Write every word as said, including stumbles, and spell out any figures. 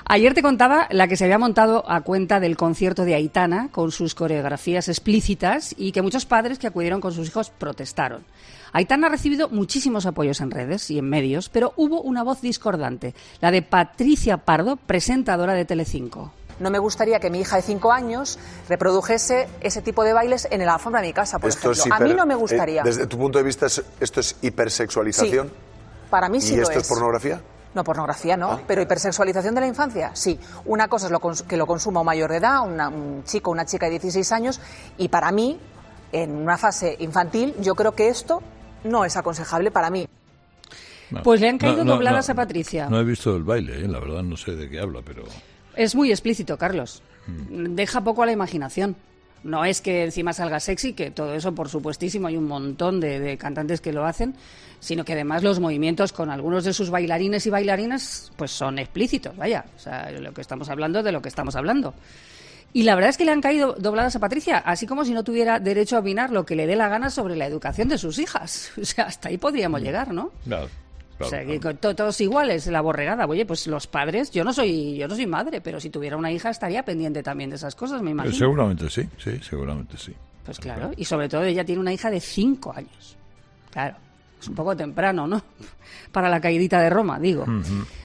Ayer te contaba la que se había montado a cuenta del concierto de Aitana, con sus coreografías explícitas, y que muchos padres que acudieron con sus hijos protestaron. Aitana ha recibido muchísimos apoyos en redes y en medios, pero hubo una voz discordante, la de Patricia Pardo, presentadora de Telecinco. No me gustaría que mi hija de cinco años reprodujese ese tipo de bailes en la alfombra de mi casa, por esto ejemplo. Es hiper, a mí no me gustaría. Eh, desde tu punto de vista, ¿esto es hipersexualización? Sí, para mí sí ¿Y lo esto es. es pornografía? No, pornografía no, ¿Ah? pero hipersexualización de la infancia, sí. Una cosa es lo cons- que lo consuma un mayor de edad, una, un chico o una chica de dieciséis años, y para mí, en una fase infantil, yo creo que esto no es aconsejable para mí. No, pues le han caído no, no, dobladas no, a Patricia. No he visto el baile, ¿eh? La verdad no sé de qué habla, pero... Es muy explícito, Carlos. Mm. Deja poco a la imaginación. No es que encima salga sexy, que todo eso, por supuestísimo, hay un montón de, de cantantes que lo hacen, sino que además los movimientos con algunos de sus bailarines y bailarinas pues son explícitos, vaya. O sea, lo que estamos hablando de lo que estamos hablando. Y la verdad es que le han caído dobladas a Patricia, así como si no tuviera derecho a opinar lo que le dé la gana sobre la educación de sus hijas. O sea, hasta ahí podríamos llegar, ¿no? Claro. Claro, o sea, claro. que to- todos iguales, la borregada. Oye, pues los padres, yo no soy yo no soy madre, pero si tuviera una hija estaría pendiente también de esas cosas, me imagino. Eh, seguramente sí, sí, seguramente sí. Pues claro, y sobre todo ella tiene una hija de cinco años. Claro, es un poco temprano, ¿no? Para la caidita de Roma, digo. Uh-huh.